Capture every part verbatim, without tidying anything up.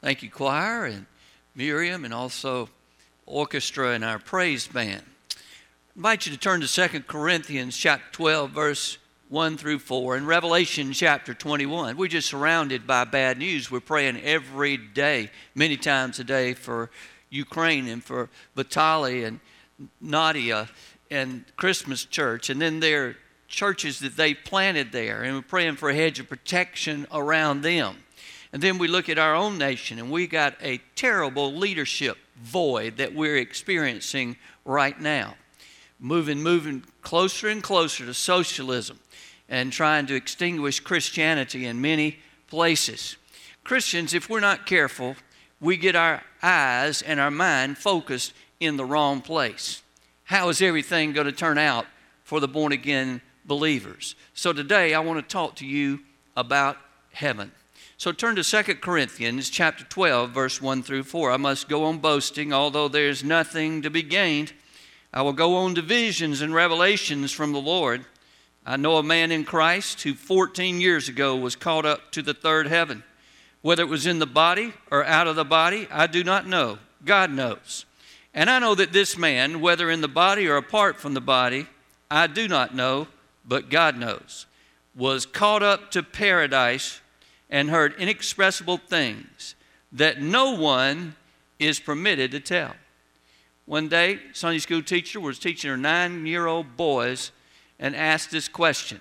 Thank you, choir, and Miriam, and also orchestra and our praise band. I invite you to turn to Second Corinthians chapter twelve, verse one through four, and Revelation chapter twenty-one. We're just surrounded by bad news. We're praying every day, many times a day, for Ukraine and for Vitaly and Nadia and Christmas Church. And then there are churches that they planted there, and we're praying for a hedge of protection around them. And then we look at our own nation, and we got a terrible leadership void that we're experiencing right now. Moving, moving closer and closer to socialism and trying to extinguish Christianity in many places. Christians, if we're not careful, we get our eyes and our mind focused in the wrong place. How is everything going to turn out for the born-again believers? So today I want to talk to you about heaven. So turn to Second Corinthians chapter twelve, verse one through four. I must go on boasting, although there's nothing to be gained. I will go on to visions and revelations from the Lord. I know a man in Christ who fourteen years ago was caught up to the third heaven. Whether it was in the body or out of the body, I do not know. God knows. And I know that this man, whether in the body or apart from the body, I do not know, but God knows, was caught up to paradise and heard inexpressible things that no one is permitted to tell. One day, Sunday school teacher was teaching her nine-year-old boys and asked this question: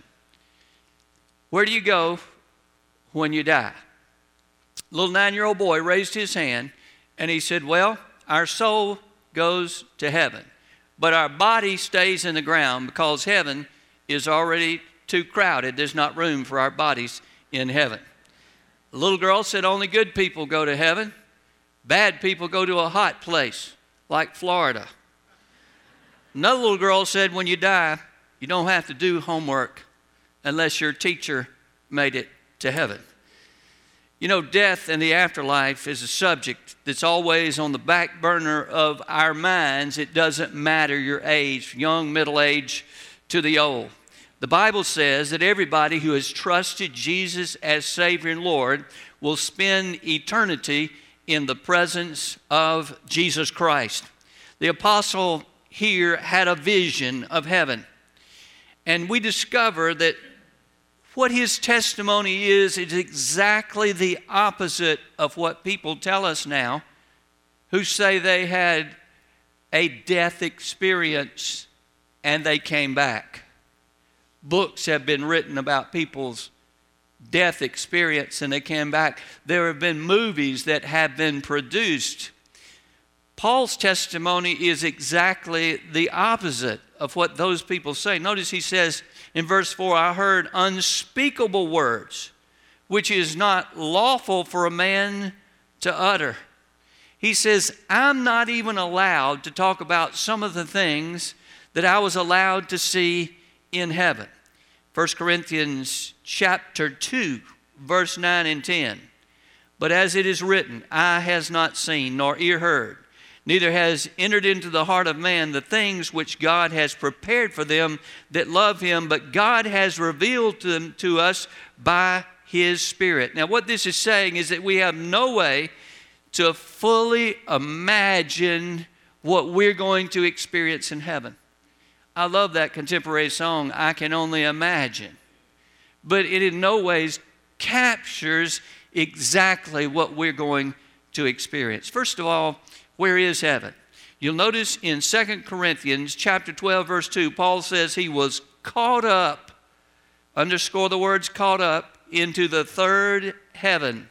where do you go when you die? Little nine-year-old boy raised his hand and he said, well, our soul goes to heaven, but our body stays in the ground because heaven is already too crowded. There's not room for our bodies in heaven. The little girl said only good people go to heaven. Bad people go to a hot place like Florida. Another little girl said when you die, you don't have to do homework unless your teacher made it to heaven. You know, death and the afterlife is a subject that's always on the back burner of our minds. It doesn't matter your age, young, middle age, to the old. The Bible says that everybody who has trusted Jesus as Savior and Lord will spend eternity in the presence of Jesus Christ. The apostle here had a vision of heaven. And we discover that what his testimony is, is exactly the opposite of what people tell us now who say they had a death experience and they came back. Books have been written about people's death experience and they came back. There have been movies that have been produced. Paul's testimony is exactly the opposite of what those people say. Notice he says in verse four, I heard unspeakable words, which is not lawful for a man to utter. He says, I'm not even allowed to talk about some of the things that I was allowed to see in heaven. First Corinthians chapter two, verse nine and ten. But as it is written, eye has not seen, nor ear heard, neither has entered into the heart of man the things which God has prepared for them that love him, but God has revealed to them to us by his Spirit. Now what this is saying is that we have no way to fully imagine what we're going to experience in heaven. I love that contemporary song, I Can Only Imagine. But it in no ways captures exactly what we're going to experience. First of all, where is heaven? You'll notice in Second Corinthians chapter twelve, verse two, Paul says he was caught up, underscore the words caught up, into the third heaven.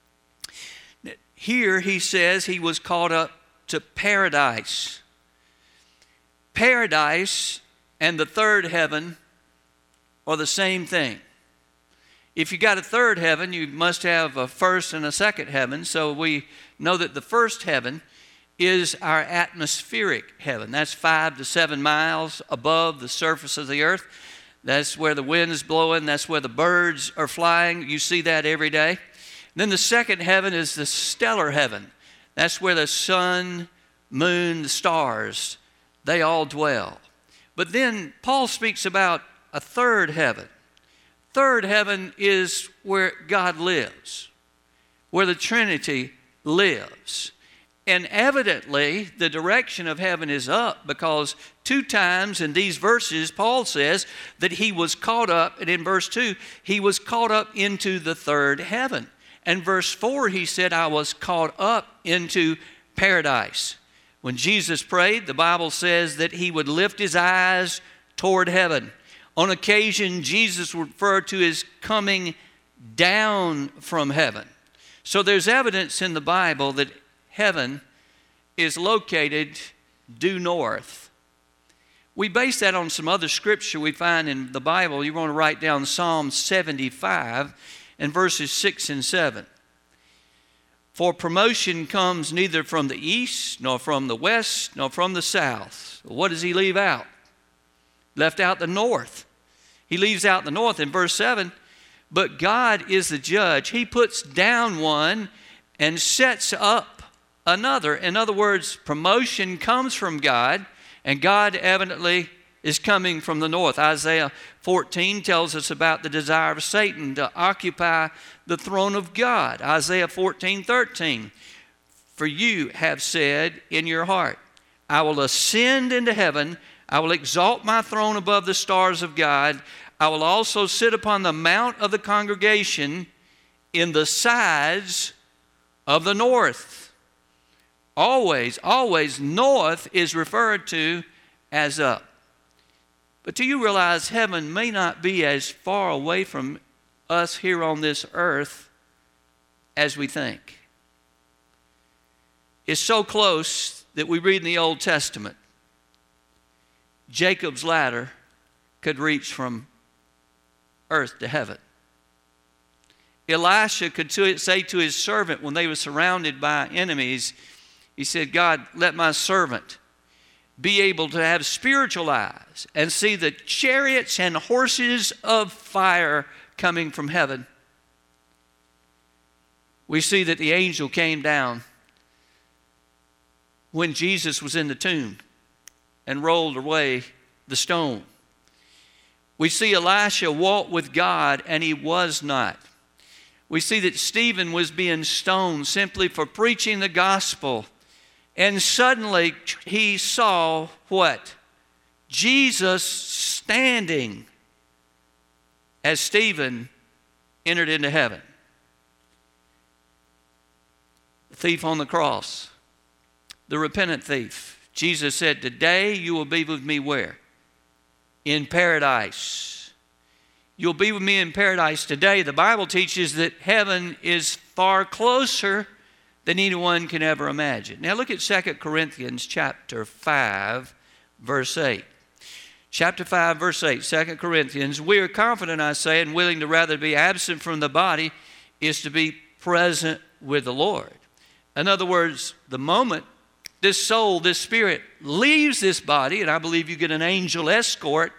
Here he says he was caught up to paradise. Paradise and the third heaven are the same thing. If you got a third heaven, you must have a first and a second heaven. So we know that the first heaven is our atmospheric heaven. That's five to seven miles above the surface of the earth. That's where the wind is blowing. That's where the birds are flying. You see that every day. Then the second heaven is the stellar heaven. That's where the sun, moon, the stars, they all dwell. But then Paul speaks about a third heaven. Third heaven is where God lives, where the Trinity lives. And evidently, the direction of heaven is up, because two times in these verses, Paul says that he was caught up, and in verse two, he was caught up into the third heaven. And verse four, he said, I was caught up into paradise. When Jesus prayed, the Bible says that he would lift his eyes toward heaven. On occasion, Jesus would refer to his coming down from heaven. So there's evidence in the Bible that heaven is located due north. We base that on some other scripture we find in the Bible. You want to write down Psalm seventy-five and verses six and seven. For promotion comes neither from the east, nor from the west, nor from the south. What does he leave out? Left out the north. He leaves out the north in verse seven. But God is the judge. He puts down one and sets up another. In other words, promotion comes from God, and God evidently is coming from the north. Isaiah fourteen tells us about the desire of Satan to occupy the throne of God. Isaiah fourteen thirteen, for you have said in your heart, I will ascend into heaven, I will exalt my throne above the stars of God, I will also sit upon the mount of the congregation in the sides of the north. Always, always, north is referred to as up. But do you realize heaven may not be as far away from us here on this earth as we think? It's so close that we read in the Old Testament, Jacob's ladder could reach from earth to heaven. Elisha could say to his servant when they were surrounded by enemies, he said, God, let my servant be able to have spiritual eyes and see the chariots and horses of fire coming from heaven. We see that the angel came down when Jesus was in the tomb and rolled away the stone. We see Elisha walk with God, and he was not. We see that Stephen was being stoned simply for preaching the gospel. And suddenly he saw what? Jesus standing as Stephen entered into heaven. The thief on the cross, the repentant thief. Jesus said, today you will be with me where? In paradise. You'll be with me in paradise today. The Bible teaches that heaven is far closer than anyone can ever imagine. Now look at Second Corinthians chapter five, verse eight. Chapter five, verse eight, Second Corinthians, we are confident, I say, and willing to rather be absent from the body is to be present with the Lord. In other words, the moment this soul, this spirit leaves this body, and I believe you get an angel escort,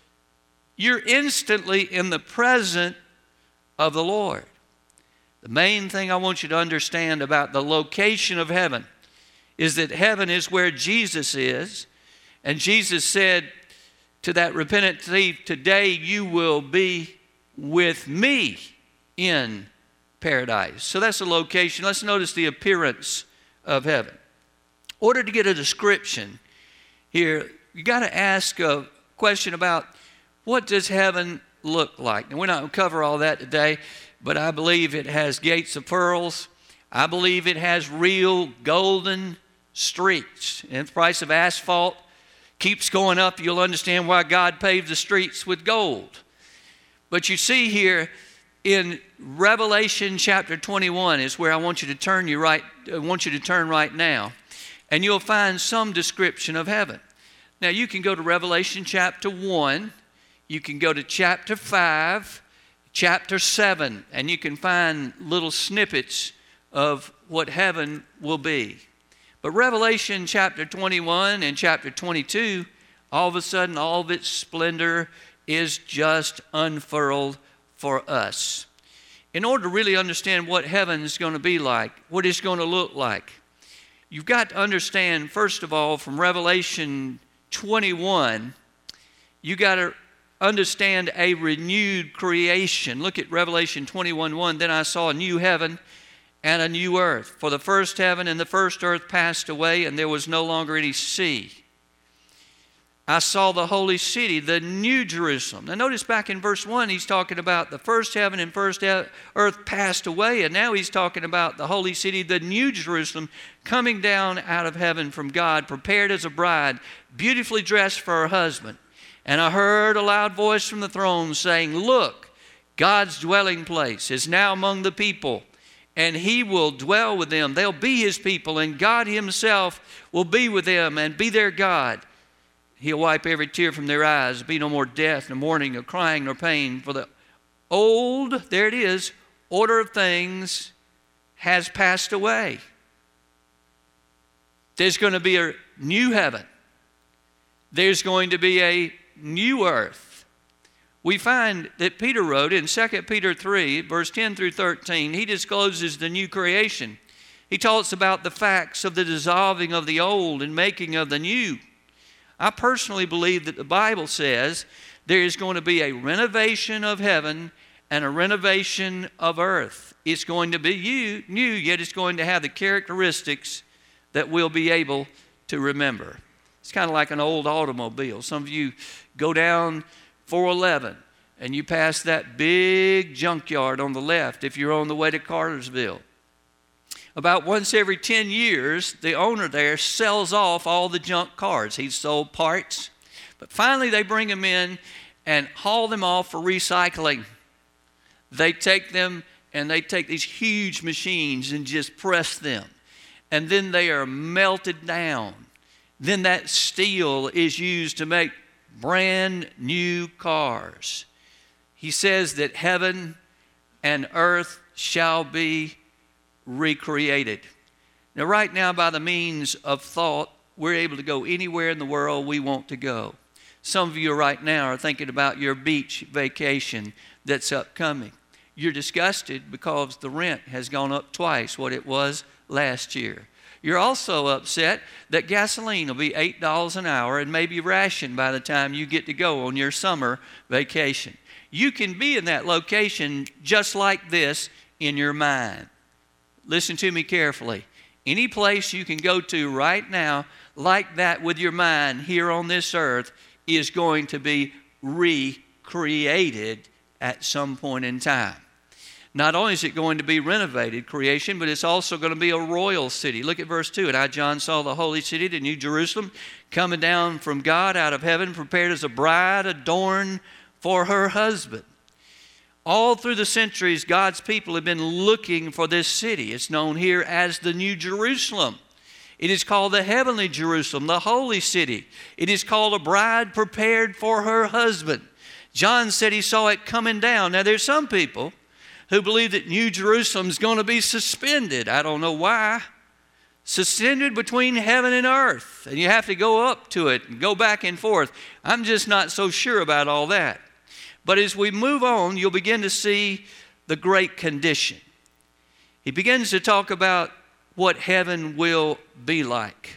you're instantly in the presence of the Lord. The main thing I want you to understand about the location of heaven is that heaven is where Jesus is. And Jesus said to that repentant thief, today you will be with me in paradise. So that's the location. Let's notice the appearance of heaven. In order to get a description here, you got to ask a question about what does heaven look like? And we're not going to cover all that today, but I believe it has gates of pearls. I believe it has real golden streets. And the price of asphalt keeps going up. You'll understand why God paved the streets with gold. But you see here in Revelation chapter twenty-one is where I want you to turn you right. I want you to turn right now, and you'll find some description of heaven. Now you can go to Revelation chapter one. You can go to chapter five, chapter seven, and you can find little snippets of what heaven will be. But Revelation chapter twenty-one and chapter twenty-two, all of a sudden, all of its splendor is just unfurled for us. In order to really understand what heaven is going to be like, what it's going to look like, you've got to understand, first of all, from Revelation twenty-one, you got to understand a renewed creation. Look at Revelation twenty-one one. Then I saw a new heaven and a new earth. For the first heaven and the first earth passed away, and there was no longer any sea. I saw the holy city, the new Jerusalem. Now notice back in verse one, he's talking about the first heaven and first earth passed away, and now he's talking about the holy city, the new Jerusalem, coming down out of heaven from God, prepared as a bride, beautifully dressed for her husband. And I heard a loud voice from the throne saying, look, God's dwelling place is now among the people, and he will dwell with them. They'll be his people, and God himself will be with them and be their God. He'll wipe every tear from their eyes. There'll be no more death, nor mourning, nor crying, nor pain. For the old, there it is, order of things has passed away. There's going to be a new heaven. There's going to be a new earth. We find that Peter wrote in Second Peter three, verse ten through thirteen, he discloses the new creation. He talks about the facts of the dissolving of the old and making of the new. I personally believe that the Bible says there is going to be a renovation of heaven and a renovation of earth. It's going to be new, yet it's going to have the characteristics that we'll be able to remember. It's kind of like an old automobile. Some of you go down four eleven and you pass that big junkyard on the left if you're on the way to Cartersville. About once every ten years, the owner there sells off all the junk cars. He's sold parts. But finally, they bring them in and haul them off for recycling. They take them and they take these huge machines and just press them. And then they are melted down. Then that steel is used to make brand new cars. He says that heaven and earth shall be recreated. Now, right now, by the means of thought, we're able to go anywhere in the world we want to go. Some of you right now are thinking about your beach vacation that's upcoming. You're disgusted because the rent has gone up twice what it was last year. You're also upset that gasoline will be eight dollars an hour and maybe rationed by the time you get to go on your summer vacation. You can be in that location just like this in your mind. Listen to me carefully. Any place you can go to right now like that with your mind here on this earth is going to be recreated at some point in time. Not only is it going to be renovated creation, but it's also going to be a royal city. Look at verse two. And I, John, saw the holy city, the new Jerusalem, coming down from God out of heaven, prepared as a bride adorned for her husband. All through the centuries, God's people have been looking for this city. It's known here as the New Jerusalem. It is called the heavenly Jerusalem, the holy city. It is called a bride prepared for her husband. John said he saw it coming down. Now, there's some people who believe that New Jerusalem is going to be suspended. I don't know why. Suspended between heaven and earth. And you have to go up to it and go back and forth. I'm just not so sure about all that. But as we move on, you'll begin to see the great condition. He begins to talk about what heaven will be like.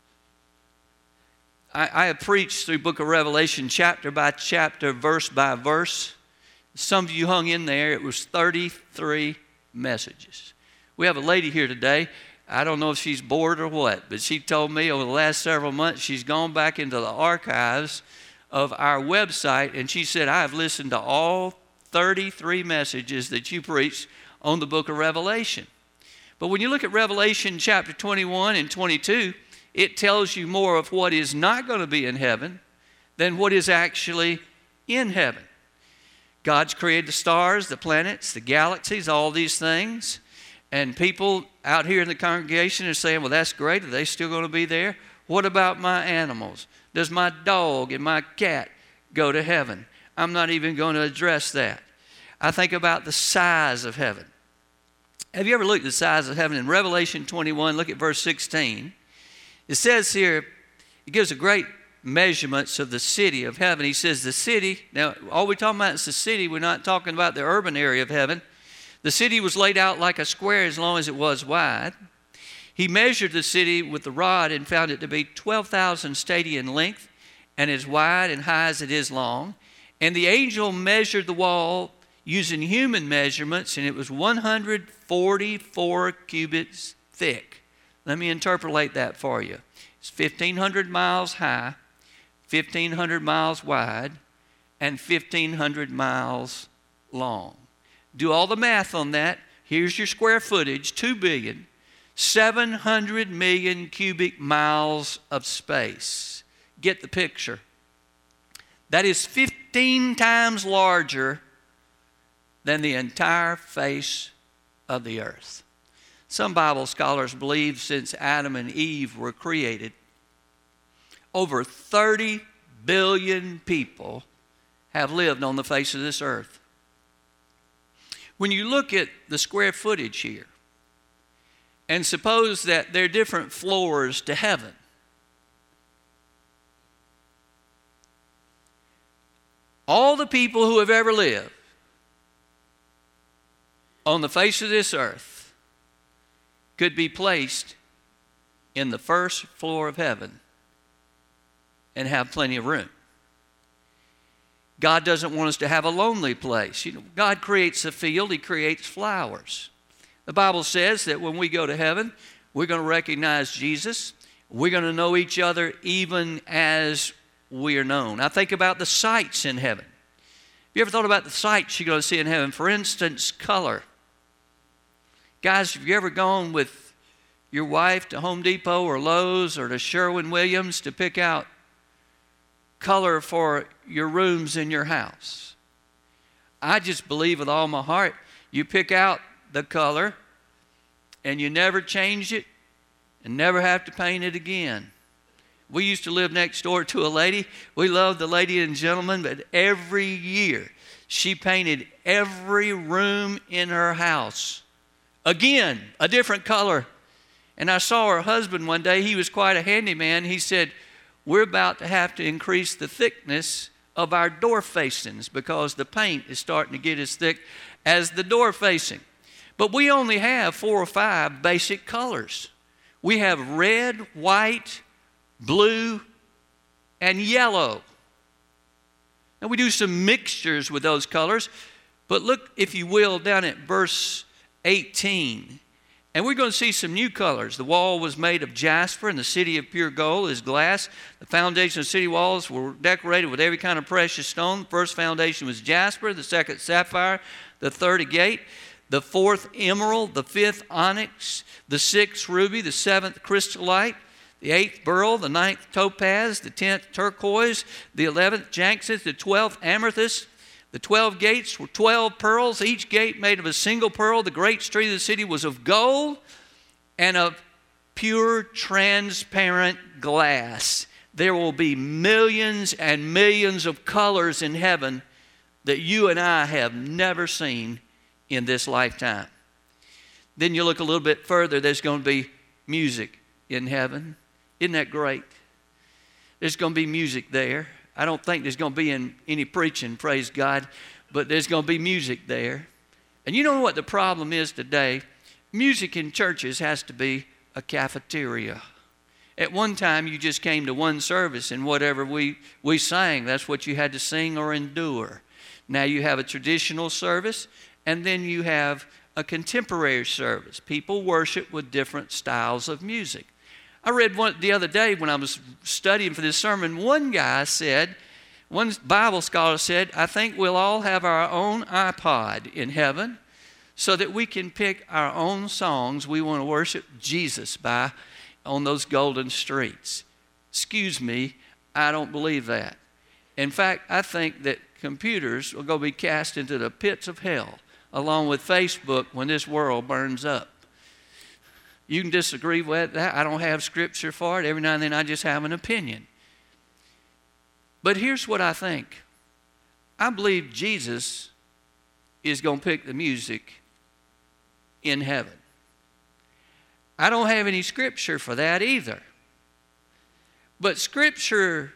I, I have preached through the book of Revelation chapter by chapter, verse by verse. Some of you hung in there. It was thirty-three messages. We have a lady here today. I don't know if she's bored or what, but she told me over the last several months she's gone back into the archives of our website, and she said, I have listened to all thirty-three messages that you preached on the book of Revelation. But when you look at Revelation chapter twenty-one and twenty-two, it tells you more of what is not going to be in heaven than what is actually in heaven. God's created the stars, the planets, the galaxies, all these things. And people out here in the congregation are saying, well, that's great. Are they still going to be there? What about my animals? Does my dog and my cat go to heaven? I'm not even going to address that. I think about the size of heaven. Have you ever looked at the size of heaven? In Revelation twenty-one, look at verse sixteen. It says here, it gives a great measurements of the city of heaven. He says the city, now all we're talking about is the city. We're not talking about the urban area of heaven. The city was laid out like a square as long as it was wide. He measured the city with the rod and found it to be twelve thousand stadia in length and as wide and high as it is long. And the angel measured the wall using human measurements, and it was one hundred forty-four cubits thick. Let me interpolate that for you. It's fifteen hundred miles high, fifteen hundred miles wide, and fifteen hundred miles long. Do all the math on that. Here's your square footage, two billion, seven hundred million cubic miles of space. Get the picture. That is fifteen times larger than the entire face of the earth. Some Bible scholars believe since Adam and Eve were created, over thirty billion people have lived on the face of this earth. When you look at the square footage here, and suppose that there are different floors to heaven, all the people who have ever lived on the face of this earth could be placed in the first floor of heaven and have plenty of room. God doesn't want us to have a lonely place. You know, God creates a field, He creates flowers. The Bible says that when we go to heaven, we're going to recognize Jesus. We're going to know each other even as we are known. I think about the sights in heaven. Have you ever thought about the sights you're going to see in heaven? For instance, color. Guys, have you ever gone with your wife to Home Depot or Lowe's or to Sherwin-Williams to pick out color for your rooms in your house? I just believe with all my heart, you pick out the color and you never change it and never have to paint it again. We used to live next door to a lady. We loved the lady and gentleman, but every year she painted every room in her house. Again, a different color. And I saw her husband one day. He was quite a handyman. He said, we're about to have to increase the thickness of our door facings because the paint is starting to get as thick as the door facing. But we only have four or five basic colors. We have red, white, blue, and yellow. Now we do some mixtures with those colors, but look, if you will, down at verse eighteen. And we're going to see some new colors. The wall was made of jasper, and the city of pure gold is glass. The foundation of city walls were decorated with every kind of precious stone. The first foundation was jasper, the second sapphire, the third agate, the fourth emerald, the fifth onyx, the sixth ruby, the seventh chrysolite, the eighth beryl, the ninth topaz, the tenth turquoise, the eleventh jacinth, the twelfth amethyst. The twelve gates were twelve pearls, each gate made of a single pearl. The great street of the city was of gold and of pure transparent glass. There will be millions and millions of colors in heaven that you and I have never seen in this lifetime. Then you look a little bit further, there's going to be music in heaven. Isn't that great? There's going to be music there. I don't think there's going to be in any preaching, praise God, but there's going to be music there. And you know what the problem is today? Music in churches has to be a cafeteria. At one time, you just came to one service, and whatever we, we sang, that's what you had to sing or endure. Now you have a traditional service, and then you have a contemporary service. People worship with different styles of music. I read one the other day when I was studying for this sermon, one guy said, one Bible scholar said, I think we'll all have our own iPod in heaven so that we can pick our own songs we want to worship Jesus by on those golden streets. Excuse me, I don't believe that. In fact, I think that computers are going to be cast into the pits of hell along with Facebook when this world burns up. You can disagree with that. I don't have scripture for it. Every now and then I just have an opinion. But here's what I think. I believe Jesus is going to pick the music in heaven. I don't have any scripture for that either. But scripture,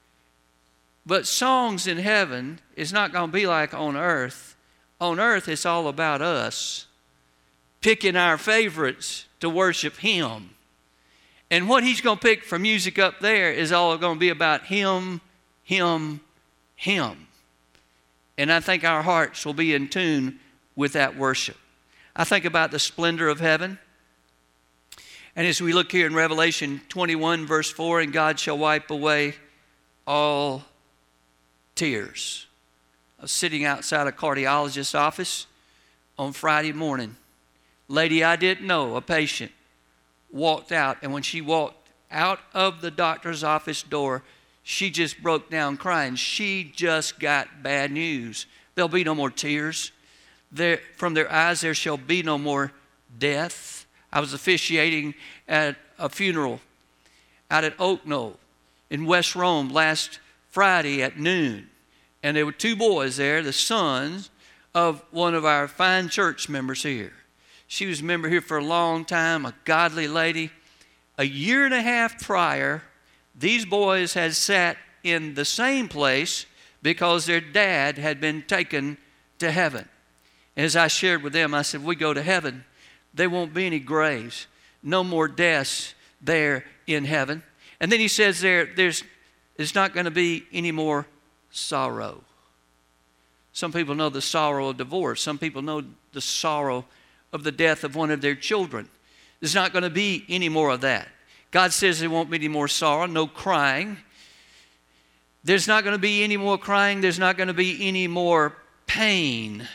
but songs in heaven is not going to be like on earth. On earth, it's all about us picking our favorites to worship Him. And what He's going to pick for music up there is all going to be about Him, Him, Him. And I think our hearts will be in tune with that worship. I think about the splendor of heaven. And as we look here in Revelation twenty-one, verse four, and God shall wipe away all tears. I was sitting outside a cardiologist's office on Friday morning. Lady I didn't know, a patient, walked out. And when she walked out of the doctor's office door, she just broke down crying. She just got bad news. There'll be no more tears. There, from their eyes there shall be no more death. I was officiating at a funeral out at Oak Knoll in West Rome last Friday at noon. And there were two boys there, the sons of one of our fine church members here. She was a member here for a long time, a godly lady. A year and a half prior, these boys had sat in the same place because their dad had been taken to heaven. As I shared with them, I said, we go to heaven, there won't be any graves, no more deaths there in heaven. And then he says there, there's, there's not going to be any more sorrow. Some people know the sorrow of divorce. Some people know the sorrow of the death of one of their children. There's not going to be any more of that. God says there won't be any more sorrow, no crying. There's not going to be any more crying. There's not going to be any more pain.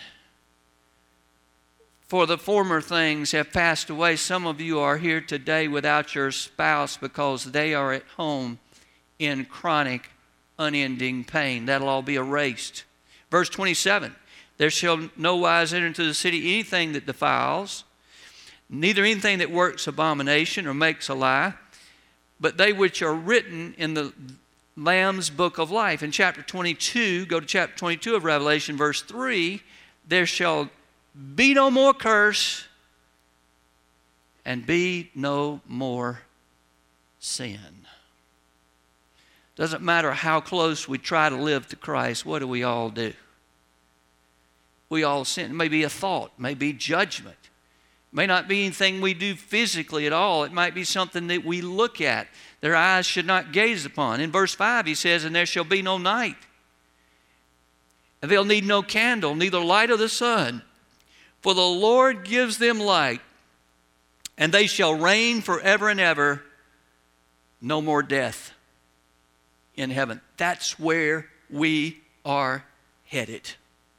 For the former things have passed away. Some of you are here today without your spouse because they are at home in chronic, unending pain. That'll all be erased. Verse twenty-seven, there shall no wise enter into the city anything that defiles, neither anything that works abomination or makes a lie, but they which are written in the Lamb's book of life. In chapter twenty-two, go to chapter twenty-two of Revelation, verse three, there shall be no more curse and be no more sin. Doesn't matter how close we try to live to Christ, what do we all do? We all sin. It may be a thought, it may be judgment. It may not be anything we do physically at all. It might be something that we look at. Their eyes should not gaze upon. In verse five he says, and there shall be no night. And they'll need no candle, neither light of the sun. For the Lord gives them light, and they shall reign forever and ever. No more death in heaven. That's where we are headed.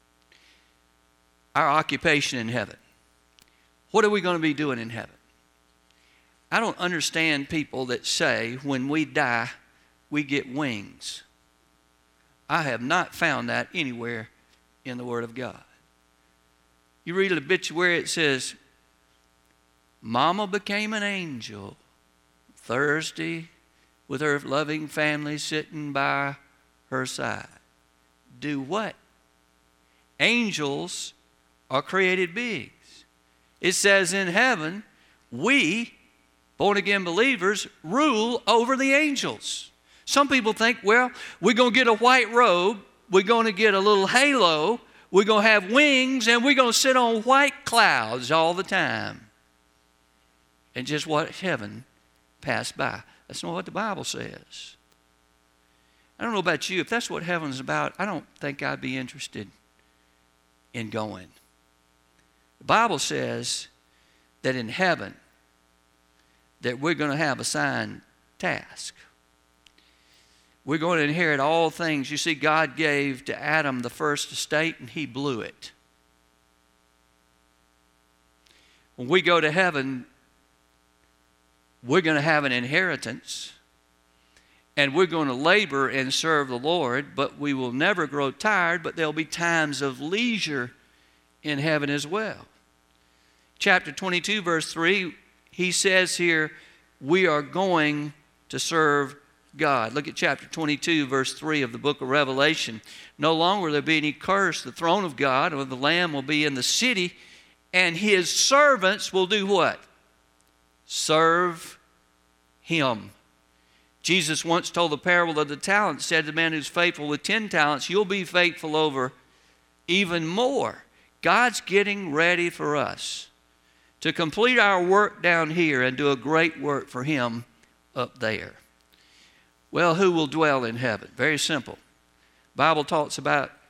Our occupation in heaven. What are we going to be doing in heaven? I don't understand people that say when we die, we get wings. I have not found that anywhere in the Word of God. You read an obituary, it says, Mama became an angel Thursday with her loving family sitting by her side. Do what? Angels are created beings. It says in heaven, we, born-again believers, rule over the angels. Some people think, well, we're going to get a white robe, we're going to get a little halo, we're going to have wings, and we're going to sit on white clouds all the time. And just watch heaven pass by. That's not what the Bible says. I don't know about you. If that's what heaven's about, I don't think I'd be interested in going. The Bible says that in heaven, that we're going to have a assigned task. We're going to inherit all things. You see, God gave to Adam the first estate, and he blew it. When we go to heaven, we're going to have an inheritance, and we're going to labor and serve the Lord, but we will never grow tired, but there'll be times of leisure in heaven as well. Chapter twenty-two, verse three, he says here, we are going to serve God. Look at chapter twenty-two, verse three of the book of Revelation. No longer will there be any curse. The throne of God or the Lamb will be in the city, and his servants will do what? Serve him. Jesus once told the parable of the talents, said to the man who's faithful with ten talents, you'll be faithful over even more. God's getting ready for us to complete our work down here and do a great work for him up there. Well, who will dwell in heaven? Very simple. The Bible talks about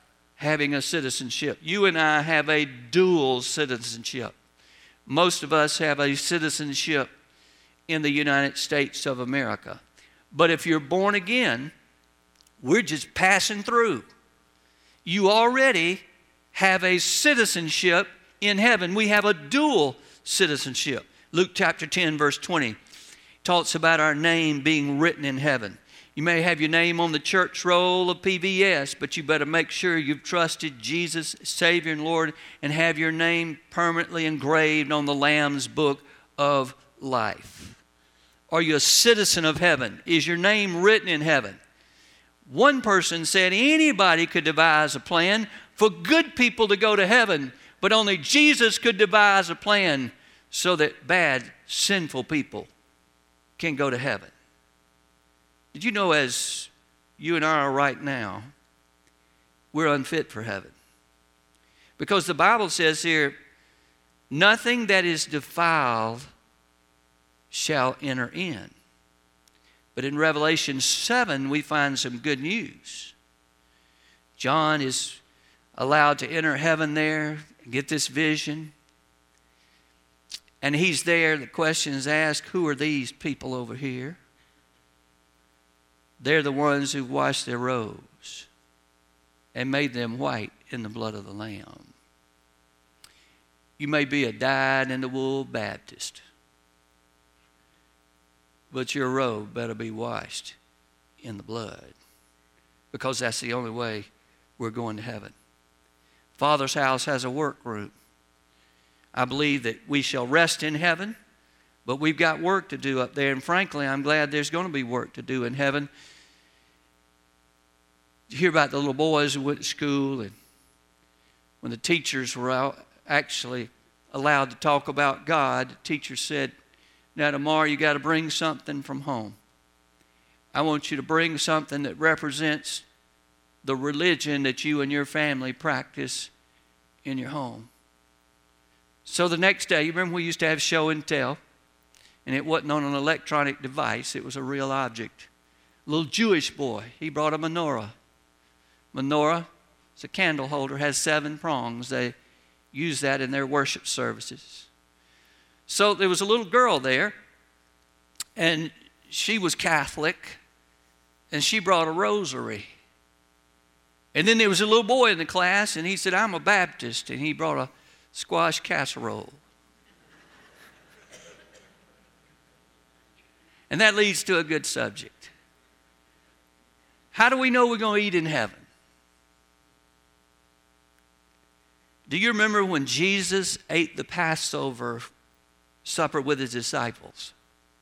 having a citizenship. You and I have a dual citizenship. Most of us have a citizenship in the United States of America. But if you're born again, we're just passing through. You already have a citizenship in heaven. We have a dual citizenship. Luke chapter ten, verse twenty talks about our name being written in heaven. You may have your name on the church roll of P V S, but you better make sure you've trusted Jesus, Savior and Lord, and have your name permanently engraved on the Lamb's book of life. Are you a citizen of heaven? Is your name written in heaven? One person said anybody could devise a plan for good people to go to heaven, but only Jesus could devise a plan so that bad, sinful people can go to heaven. Did you know, as you and I are right now, we're unfit for heaven? Because the Bible says here, nothing that is defiled shall enter in. But in Revelation seven, we find some good news. John is allowed to enter heaven there and get this vision. And he's there. The question is asked, who are these people over here? They're the ones who washed their robes and made them white in the blood of the Lamb. You may be a dyed-in-the-wool Baptist, but your robe better be washed in the blood, because that's the only way we're going to heaven. Father's house has a workroom. I believe that we shall rest in heaven, but we've got work to do up there. And frankly, I'm glad there's going to be work to do in heaven. You hear about the little boys who went to school, and when the teachers were out, actually allowed to talk about God, the teacher said, now tomorrow you got to bring something from home. I want you to bring something that represents the religion that you and your family practice in your home. So the next day, you remember we used to have show and tell, and it wasn't on an electronic device, it was a real object. A little Jewish boy, he brought a menorah. Menorah, it's a candle holder, has seven prongs. They use that in their worship services. So there was a little girl there, and she was Catholic, and she brought a rosary. And then there was a little boy in the class, and he said, I'm a Baptist, and he brought a squash casserole. And that leads to a good subject. How do we know we're going to eat in heaven? Do you remember when Jesus ate the Passover supper with his disciples?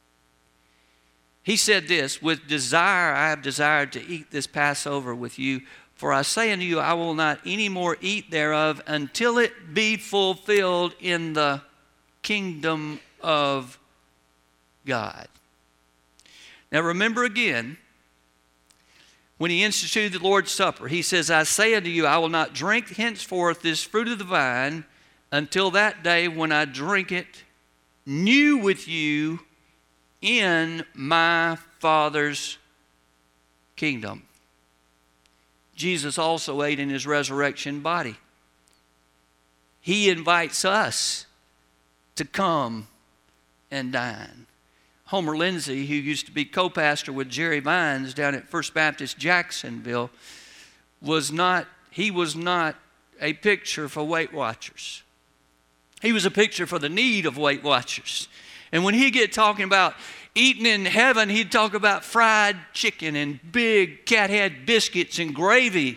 He said this, with desire I have desired to eat this Passover with you, for I say unto you, I will not any more eat thereof until it be fulfilled in the kingdom of God. Now remember again, when he instituted the Lord's Supper, he says, I say unto you, I will not drink henceforth this fruit of the vine until that day when I drink it new with you in my Father's kingdom. Jesus also ate in his resurrection body. He invites us to come and dine. Homer Lindsay, who used to be co-pastor with Jerry Vines down at First Baptist Jacksonville, was not, he was not a picture for Weight Watchers. He was a picture for the need of Weight Watchers. And when he'd get talking about eating in heaven, he'd talk about fried chicken and big cat head biscuits and gravy.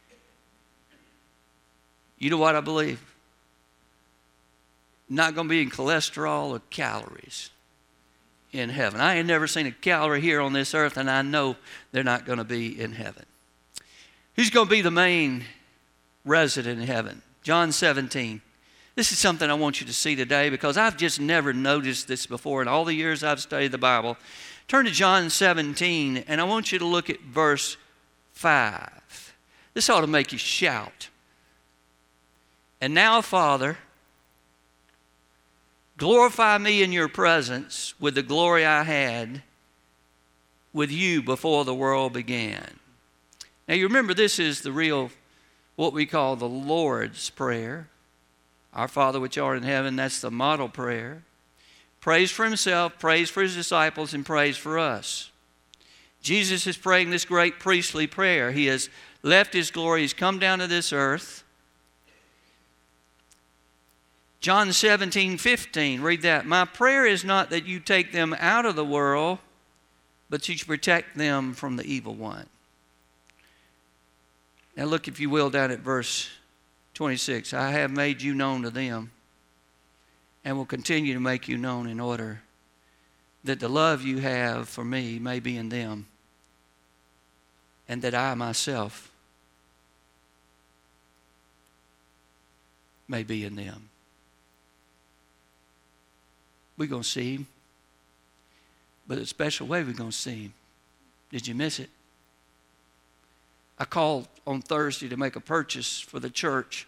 You know what I believe? Not going to be in cholesterol or calories in heaven. I ain't never seen a calorie here on this earth, and I know they're not going to be in heaven. Who's going to be the main resident in heaven? John seventeen. This is something I want you to see today, because I've just never noticed this before in all the years I've studied the Bible. Turn to John seventeen, and I want you to look at verse five. This ought to make you shout. And now, Father, glorify me in your presence with the glory I had with you before the world began. Now, you remember, this is the real what we call the Lord's Prayer. Our Father which art in heaven, that's the model prayer. Prays for himself, prays for his disciples, and prays for us. Jesus is praying this great priestly prayer. He has left his glory. He's come down to this earth. John seventeen fifteen, read that. My prayer is not that you take them out of the world, but that you protect them from the evil one. Now look, if you will, down at verse twenty-six. I have made you known to them and will continue to make you known in order that the love you have for me may be in them and that I myself may be in them. We're going to see him, but in a special way we're going to see him. Did you miss it? I called on Thursday to make a purchase for the church.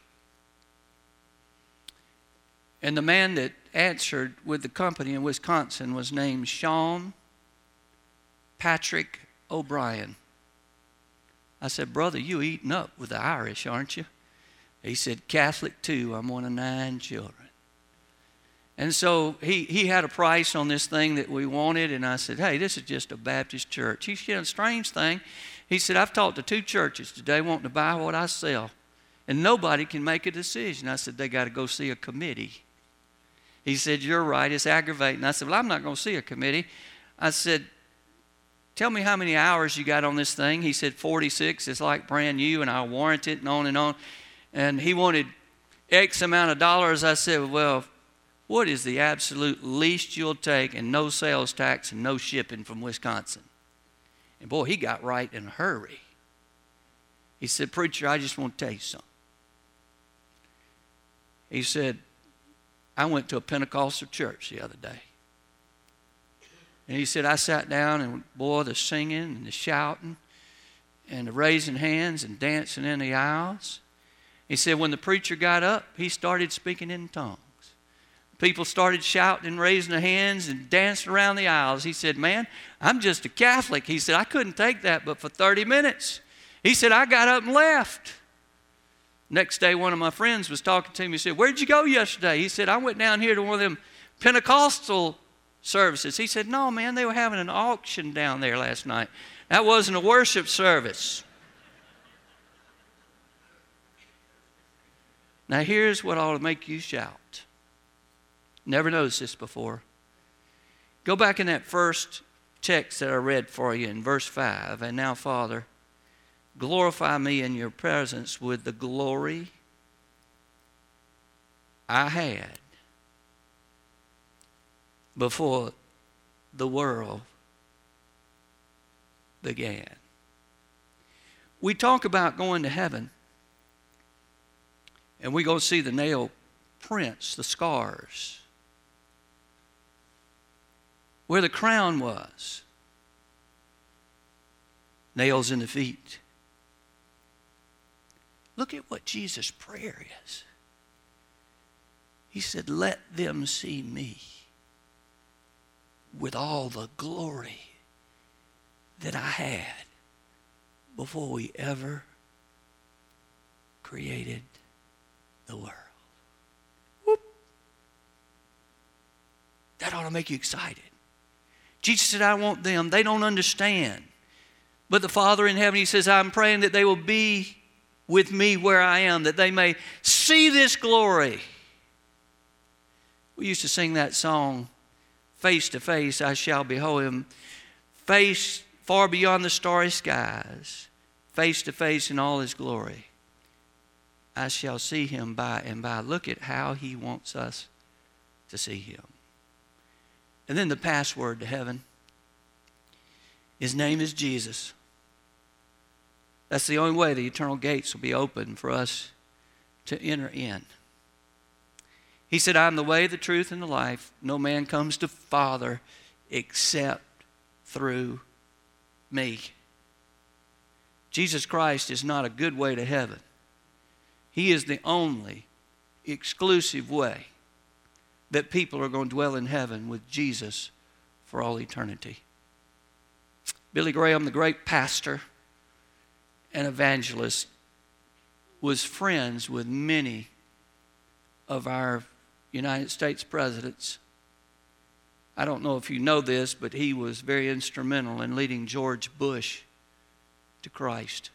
And the man that answered with the company in Wisconsin was named Sean Patrick O'Brien. I said, brother, you eating up with the Irish, aren't you? He said, Catholic too. I'm one of nine children. And so he, he had a price on this thing that we wanted, and I said, hey, this is just a Baptist church. He said, a strange thing. He said, I've talked to two churches today wanting to buy what I sell, and nobody can make a decision. I said, they got to go see a committee. He said, you're right, it's aggravating. I said, well, I'm not going to see a committee. I said, tell me how many hours you got on this thing. He said, forty-six. It's like brand new, and I'll warrant it, and on and on. And he wanted X amount of dollars. I said, well, what is the absolute least you'll take, and no sales tax and no shipping from Wisconsin? And boy, he got right in a hurry. He said, preacher, I just want to tell you something. He said, I went to a Pentecostal church the other day. And he said, I sat down, and boy, the singing and the shouting and the raising hands and dancing in the aisles. He said, when the preacher got up, he started speaking in tongues. People started shouting and raising their hands and dancing around the aisles. He said, man, I'm just a Catholic. He said, I couldn't take that but for thirty minutes. He said, I got up and left. Next day, one of my friends was talking to me. He said, where'd you go yesterday? He said, I went down here to one of them Pentecostal services. He said, no, man, they were having an auction down there last night. That wasn't a worship service. Now, here's what ought to make you shout. Never noticed this before. Go back in that first text that I read for you in verse five. And now, Father, glorify me in your presence with the glory I had before the world began. We talk about going to heaven, and we go see the nail prints, the scars, where the crown was, nails in the feet. Look at what Jesus' prayer is. He said, let them see me with all the glory that I had before we ever created the world. Whoop. That ought to make you excited. Jesus said, I want them. They don't understand. But the Father in heaven, he says, I'm praying that they will be with me where I am, that they may see this glory. We used to sing that song, face to face I shall behold him, face far beyond the starry skies, face to face in all his glory. I shall see him by and by. Look at how he wants us to see him. And then the password to heaven. His name is Jesus. That's the only way the eternal gates will be open for us to enter in. He said, I'm the way, the truth, and the life. No man comes to Father except through me. Jesus Christ is not a good way to heaven. He is the only exclusive way that people are going to dwell in heaven with Jesus for all eternity. Billy Graham, the great pastor and evangelist, was friends with many of our United States presidents. I don't know if you know this, but he was very instrumental in leading George Bush to Christ.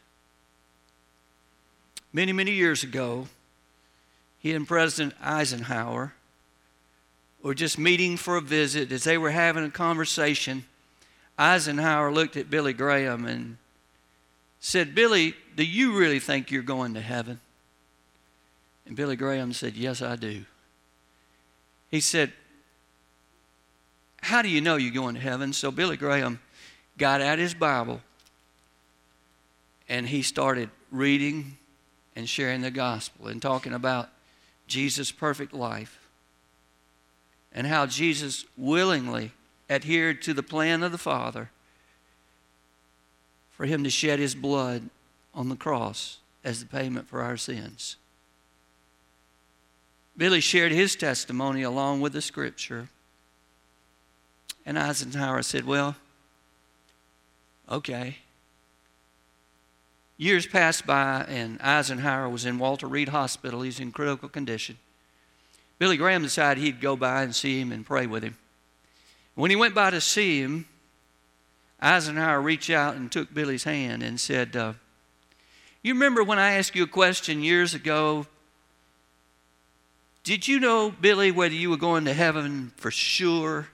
Many, many years ago, he and President Eisenhower were just meeting for a visit. As they were having a conversation, Eisenhower looked at Billy Graham and said, "Billy, do you really think you're going to heaven?" And Billy Graham said, "Yes, I do." He said, "How do you know you're going to heaven?" So Billy Graham got out his Bible and he started reading and sharing the gospel and talking about Jesus' perfect life and how Jesus willingly adhered to the plan of the Father for him to shed his blood on the cross as the payment for our sins. Billy shared his testimony along with the scripture. And Eisenhower said, "Well, okay." Years passed by, and Eisenhower was in Walter Reed Hospital. He's in critical condition. Billy Graham decided he'd go by and see him and pray with him. When he went by to see him, Eisenhower reached out and took Billy's hand and said, uh, "You remember when I asked you a question years ago? Did you know, Billy, whether you were going to heaven for sure?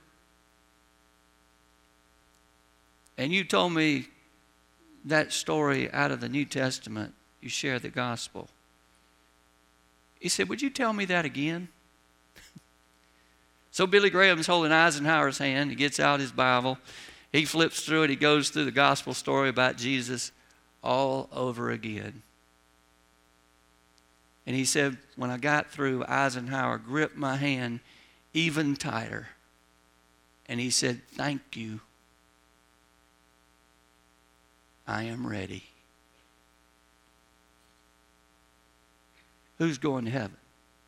And you told me that story out of the New Testament. You share the gospel." He said, "Would you tell me that again?" So Billy Graham's holding Eisenhower's hand. He gets out his Bible. He flips through it. He goes through the gospel story about Jesus all over again. And he said, when I got through, Eisenhower gripped my hand even tighter. And he said, "Thank you. I am ready." Who's going to heaven?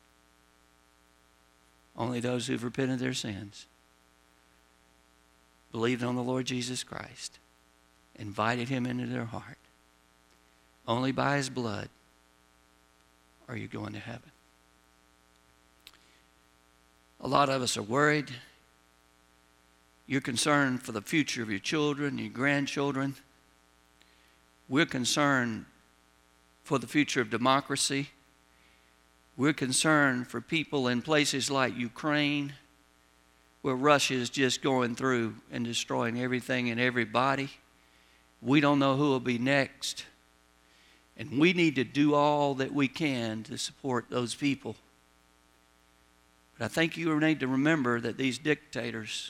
Only those who've repented their sins, believed on the Lord Jesus Christ, invited him into their heart. Only by his blood are you going to heaven. A lot of us are worried. You're concerned for the future of your children, your grandchildren. We're concerned for the future of democracy. We're concerned for people in places like Ukraine, where Russia is just going through and destroying everything and everybody. We don't know who will be next. And we need to do all that we can to support those people. But I think you need to remember that these dictators,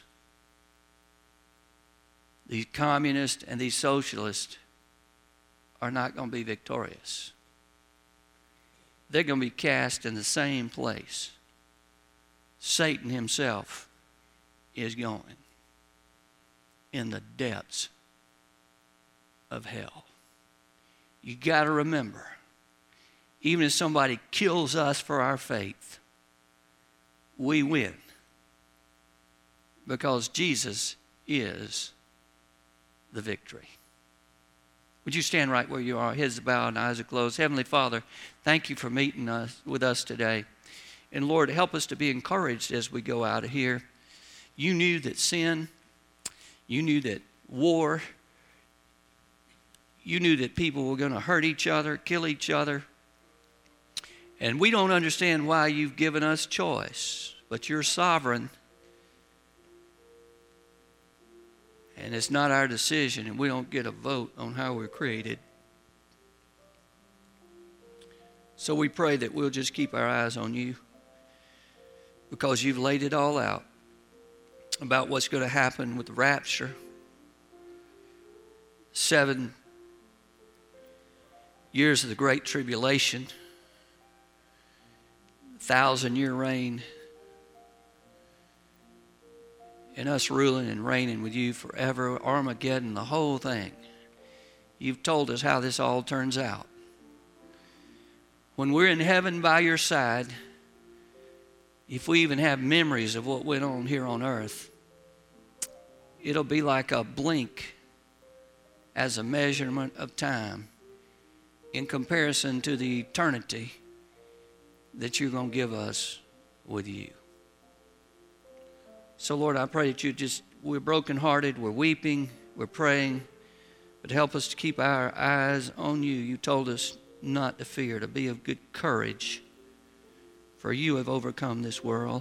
these communists and these socialists, are not going to be victorious. They're going to be cast in the same place Satan himself is going, in the depths of hell. You got to remember, even if somebody kills us for our faith, we win, because Jesus is the victory. Would you stand right where you are, heads bowed and eyes are closed? Heavenly Father, thank you for meeting us with us today. And Lord, help us to be encouraged as we go out of here. You knew that sin, you knew that war, you knew that people were going to hurt each other, kill each other. And we don't understand why you've given us choice, but you're sovereign. And it's not our decision, and we don't get a vote on how we're created. So we pray that we'll just keep our eyes on you, because you've laid it all out about what's going to happen with the rapture. Seven years of the Great Tribulation, thousand-year reign, and us ruling and reigning with you forever, Armageddon, the whole thing. You've told us how this all turns out. When we're in heaven by your side, if we even have memories of what went on here on earth, it'll be like a blink as a measurement of time in comparison to the eternity that you're going to give us with you. So, Lord, I pray that you just, we're brokenhearted, we're weeping, we're praying, but help us to keep our eyes on you. You told us not to fear, to be of good courage, for you have overcome this world.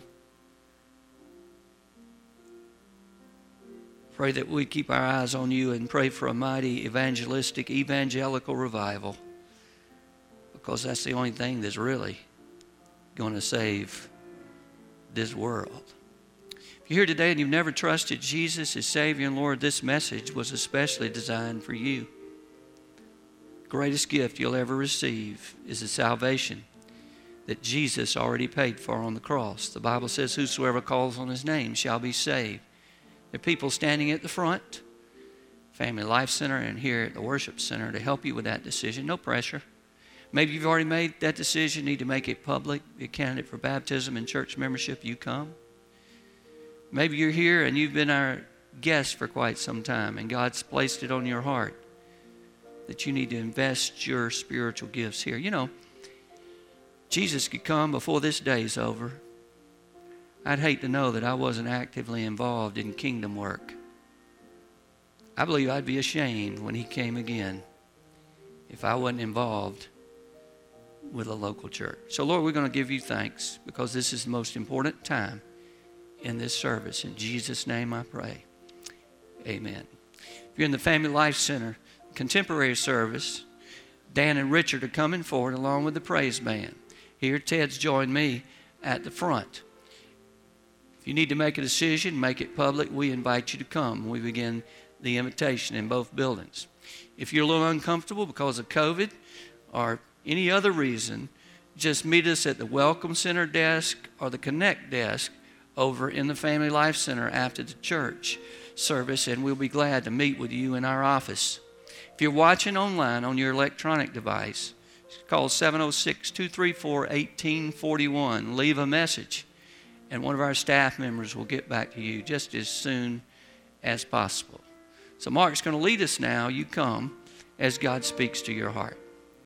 Pray that we keep our eyes on you and pray for a mighty evangelistic, evangelical revival, because that's the only thing that's really going to save this world. If you're here today and you've never trusted Jesus as Savior and Lord, this message was especially designed for you. The greatest gift you'll ever receive is the salvation that Jesus already paid for on the cross. The Bible says, whosoever calls on his name shall be saved. There are people standing at the front, Family Life Center and here at the Worship Center to help you with that decision. No pressure. Maybe you've already made that decision, need to make it public, be a candidate for baptism and church membership, you come. Maybe you're here and you've been our guest for quite some time and God's placed it on your heart that you need to invest your spiritual gifts here. You know, Jesus could come before this day's over. I'd hate to know that I wasn't actively involved in kingdom work. I believe I'd be ashamed when he came again if I wasn't involved with a local church. So, Lord, we're going to give you thanks because this is the most important time in this service. In Jesus' name I pray. Amen. If you're in the Family Life Center contemporary service, Dan and Richard are coming forward along with the praise band. Here, Ted's joined me at the front. If you need to make a decision, make it public, we invite you to come. We begin the invitation in both buildings. If you're a little uncomfortable because of COVID or any other reason, just meet us at the Welcome Center desk or the Connect desk over in the Family Life Center after the church service, and we'll be glad to meet with you in our office. If you're watching online on your electronic device, call seven oh six, two three four, one eight four one. Leave a message, and one of our staff members will get back to you just as soon as possible. So Mark's going to lead us now. You come as God speaks to your heart.